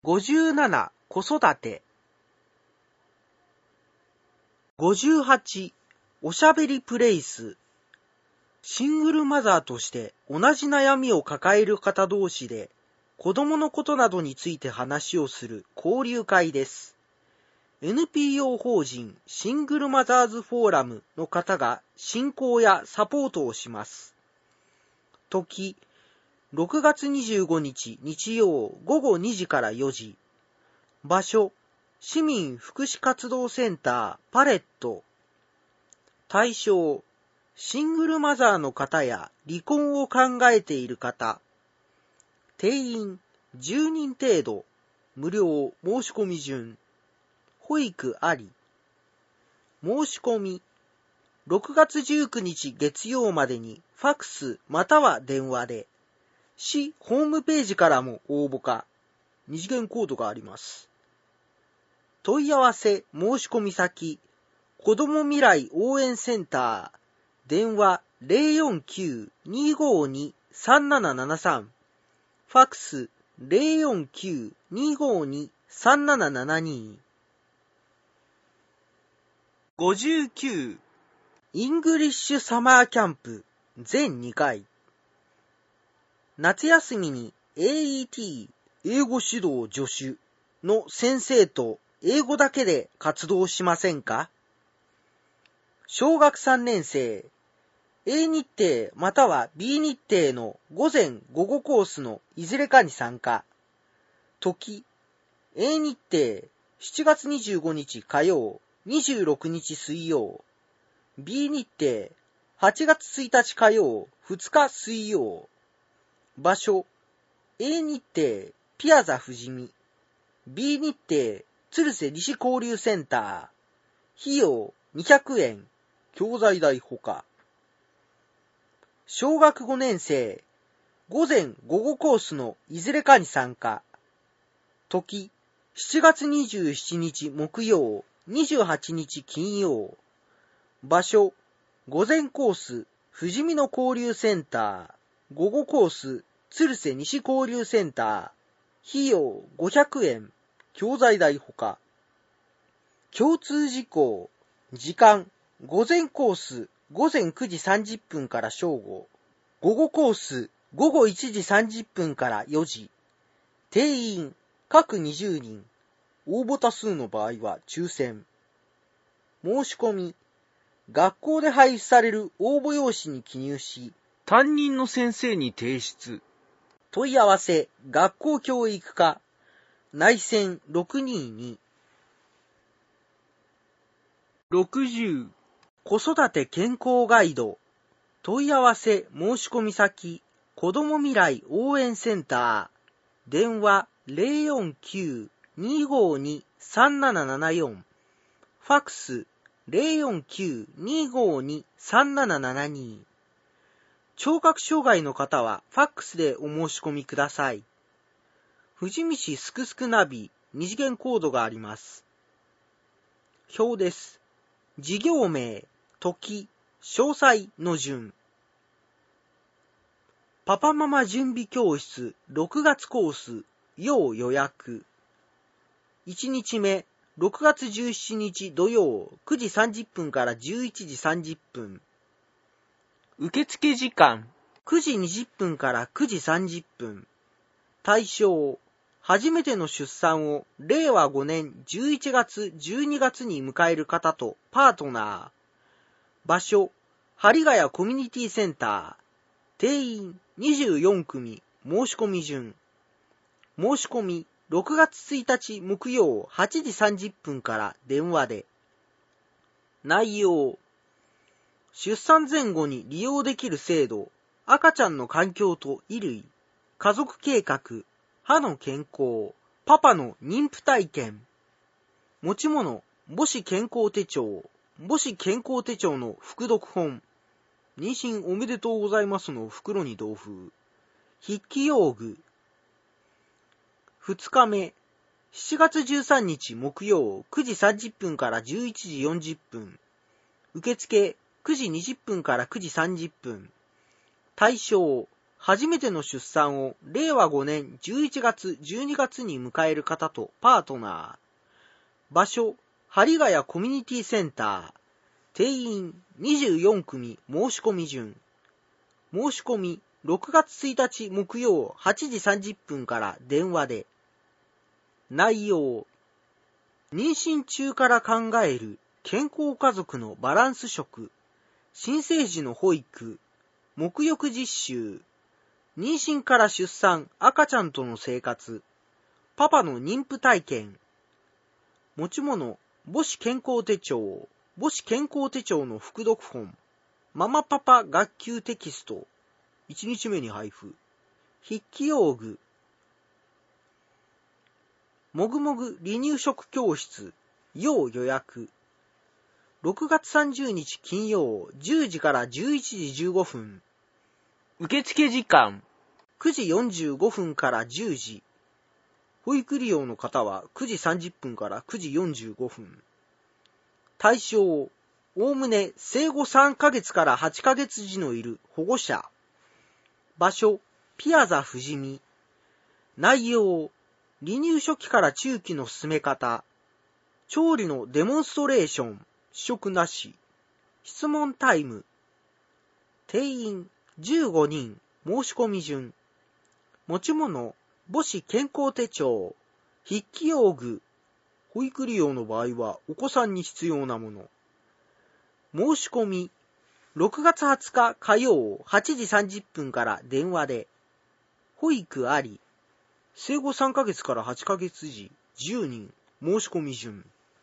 57、子育て。58、おしゃべりプレイス。シングルマザーとして同じ悩みを抱える方同士で子供のことなどについて話をする交流会です。NPO 法人シングルマザーズフォーラムの方が進行やサポートをします。時、6月25日日曜午後2時から4時。場所、市民福祉活動センターパレット。対象、シングルマザーの方や離婚を考えている方。定員10人程度。無料申し込み順。保育あり。申し込み。6月19日月曜までにファクスまたは電話で。市ホームページからも応募か。二次元コードがあります。問い合わせ申し込み先。子ども未来応援センター。電話 049-252-3773。ファクス 049-252-3772。59、イングリッシュサマーキャンプ全2回。夏休みに AET 英語指導助手の先生と英語だけで活動しませんか？小学3年生、A 日程または B 日程の午前午後コースのいずれかに参加。時、A 日程7月25日火曜、26日水曜。B 日程8月1日火曜、2日水曜。場所、A 日程ピアザ富士見。B 日程鶴瀬西交流センター。費用200円。教材代ほか。小学5年生、午前午後コースのいずれかに参加。時、7月27日木曜、28日金曜。場所、午前コース、富士見の交流センター。午後コース、鶴瀬西交流センター。費用500円。教材代ほか。共通事項。時間。午前コース、午前9時30分から正午。午後コース、午後1時30分から4時。定員、各20人。応募多数の場合は抽選。申し込み。学校で配布される応募用紙に記入し、担任の先生に提出。問い合わせ、学校教育課。内線622。60、子育て健康ガイド。問い合わせ申し込み先、子ども未来応援センター。電話 049-252-3774。ファクス 049-252-3772。聴覚障害の方はファックスでお申し込みください。富士見市すくすくナビ二次元コードがあります。表です。事業名、時、詳細の順。パパママ準備教室6月コース要予約。1日目、6月17日土曜9時30分から11時30分。受付時間9時20分から9時30分。対象、初めての出産を令和5年11月12月に迎える方とパートナー。場所、針ヶ谷コミュニティセンター。定員24組。申し込み順。申し込み6月1日木曜8時30分から電話で。内容、出産前後に利用できる制度、赤ちゃんの環境と衣類、家族計画、歯の健康、パパの妊婦体験。持ち物、母子健康手帳、母子健康手帳の副読本。妊娠おめでとうございますの袋に同封。筆記用具。2日目、7月13日木曜9時30分から11時40分。受付9時20分から9時30分。対象、 初めての出産を令和5年11月12月に迎える方とパートナー。場所、針ヶ谷コミュニティセンター。定員24組申し込み順。申し込み6月1日木曜8時30分から電話で。内容、妊娠中から考える健康家族のバランス食、新生児の保育、沐浴実習、妊娠から出産、赤ちゃんとの生活、パパの妊婦体験、持ち物、母子健康手帳、母子健康手帳の副読本、ママパパ学級テキスト、1日目に配布、筆記用具、もぐもぐ離乳食教室、要予約。6月30日金曜10時から11時15分。受付時間9時45分から10時。保育利用の方は9時30分から9時45分。対象、おおむね生後3ヶ月から8ヶ月児のいる保護者。場所、ピアザ富士見。内容、離乳初期から中期の進め方。調理のデモンストレーション。試食なし。質問タイム。定員15人。申し込み順。持ち物、母子健康手帳。筆記用具。保育利用の場合はお子さんに必要なもの。申し込み。6月20日火曜8時30分から電話で。保育あり。生後3ヶ月から8ヶ月時10人。申し込み順。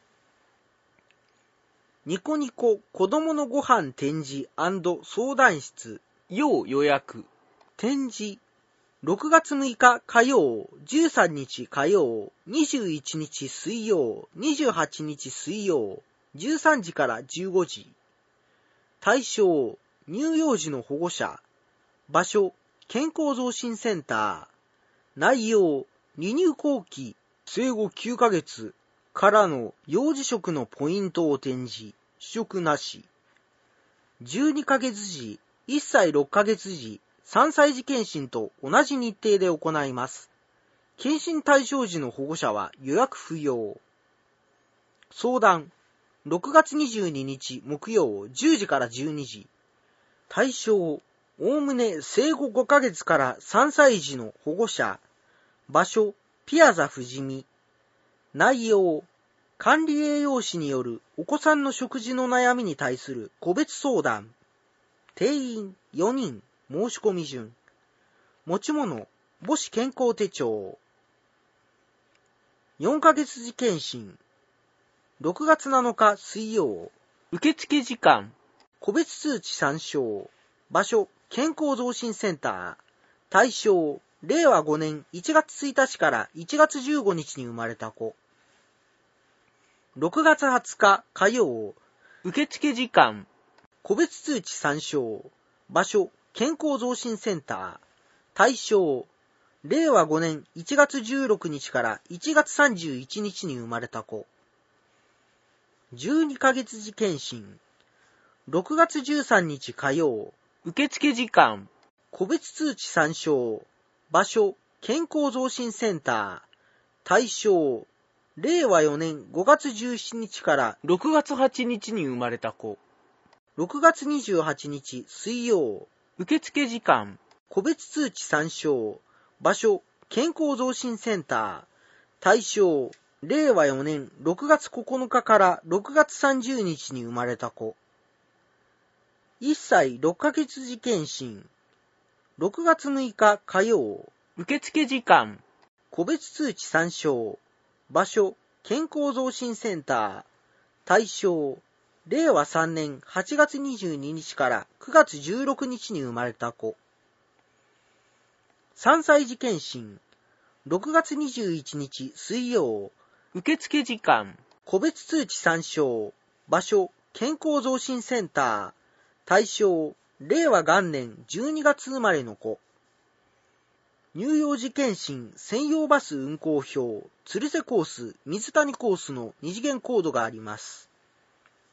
ニコニコ子供のご飯展示&相談室。要予約。展示。6月6日火曜、13日火曜、21日水曜、28日水曜、13時から15時。対象、乳幼児の保護者。場所、健康増進センター。内容、離乳後期、生後9ヶ月からの幼児食のポイントを展示。試食なし。12ヶ月時、1歳6ヶ月時、3歳児検診と同じ日程で行います。検診対象時の保護者は予約不要。相談、6月22日木曜10時から12時。対象、おおむね生後5ヶ月から3歳児の保護者。場所、ピアザ富士見。内容、管理栄養士によるお子さんの食事の悩みに対する個別相談。定員4人。申し込み順。持ち物、母子健康手帳。4ヶ月時検診。6月7日水曜。受付時間。個別通知参照。場所、健康増進センター。対象、令和5年1月1日から1月15日に生まれた子。6月20日火曜。受付時間。個別通知参照。場所、健康増進センター。対象、令和5年1月16日から1月31日に生まれた子。12ヶ月時検診。6月13日火曜。受付時間。個別通知参照。場所、健康増進センター。対象、令和4年5月17日から6月8日に生まれた子。6月28日水曜。受付時間。個別通知参照。場所、健康増進センター。対象、令和4年6月9日から6月30日に生まれた子。1歳6ヶ月時検診。6月6日火曜。受付時間。個別通知参照。場所、健康増進センター。対象、令和3年8月22日から9月16日に生まれた子。3歳児検診。6月21日水曜。受付時間。個別通知参照。場所、健康増進センター。対象、令和元年12月生まれの子。乳幼児検診専用バス運行表、鶴瀬コース、水谷コースの2次元コードがあります。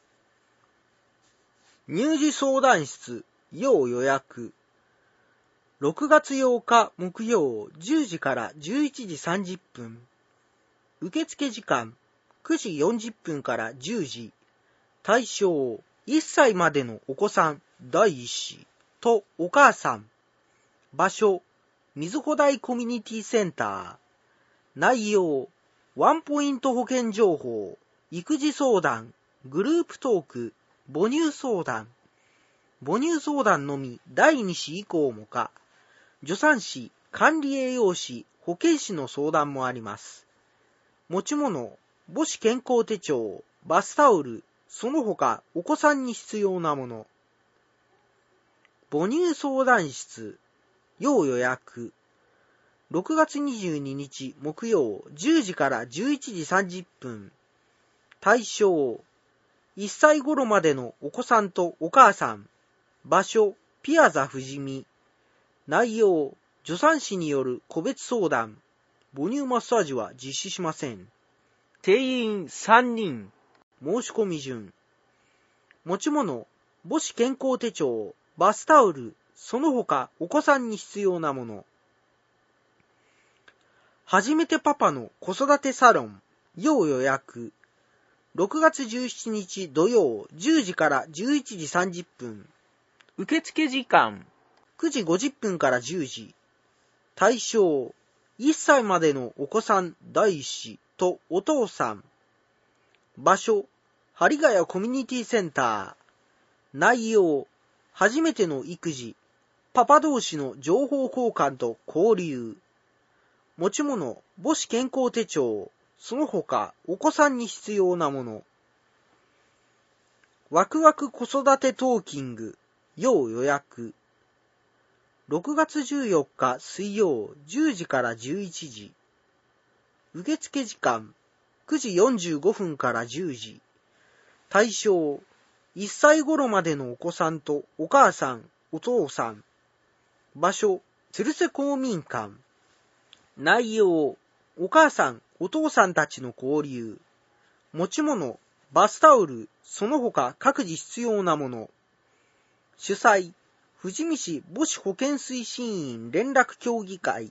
乳児相談室、要予約。 6月8日木曜10時から11時30分。受付時間9時40分から10時。対象1歳までのお子さん第一子とお母さん。場所瑞穂台コミュニティセンター。内容ワンポイント保険情報、育児相談、グループトーク、母乳相談。母乳相談のみ第2子以降もか。助産師、管理栄養士、保健師の相談もあります。持ち物、母子健康手帳、バスタオル、その他お子さんに必要なもの。母乳相談室、要予約。6月22日木曜10時から11時30分。対象、1歳頃までのお子さんとお母さん。場所、ピアザ富士見。内容、助産師による個別相談。母乳マッサージは実施しません。定員3人。申し込み順。持ち物、母子健康手帳、バスタオル、その他お子さんに必要なもの。初めてパパの子育てサロン、要予約。6月17日土曜10時から11時30分。受付時間9時50分から10時。対象1歳までのお子さん第一子とお父さん。場所針ヶ谷コミュニティセンター。内容初めての育児、パパ同士の情報交換と交流。持ち物母子健康手帳、その他お子さんに必要なもの。ワクワク子育てトーキング、要予約。6月14日水曜10時から11時。受付時間9時45分から10時。対象1歳頃までのお子さんとお母さん、お父さん。場所鶴瀬公民館。内容お母さん、お父さんたちの交流。持ち物バスタオル、その他各自必要なもの。主催富士見市母子保健推進員連絡協議会。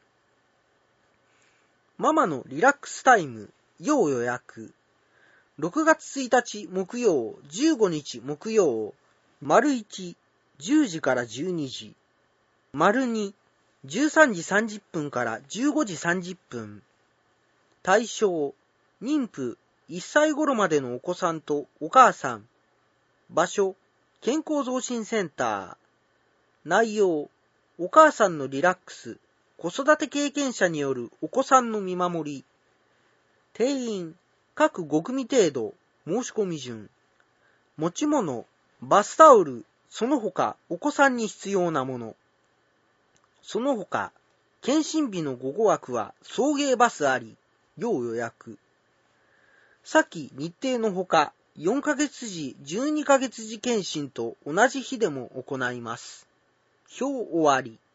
ママのリラックスタイム、要予約。6月1日木曜、15日木曜、丸1、10時から12時。丸2、13時30分から15時30分。対象、妊婦、1歳頃までのお子さんとお母さん。場所、健康増進センター。内容、お母さんのリラックス、子育て経験者によるお子さんの見守り。定員、各5組程度、申し込み順。持ち物、バスタオル、その他お子さんに必要なもの。その他、検診日の午後枠は送迎バスあり、要予約。先日程のほか、4ヶ月時、12ヶ月時検診と同じ日でも行います。表終わり。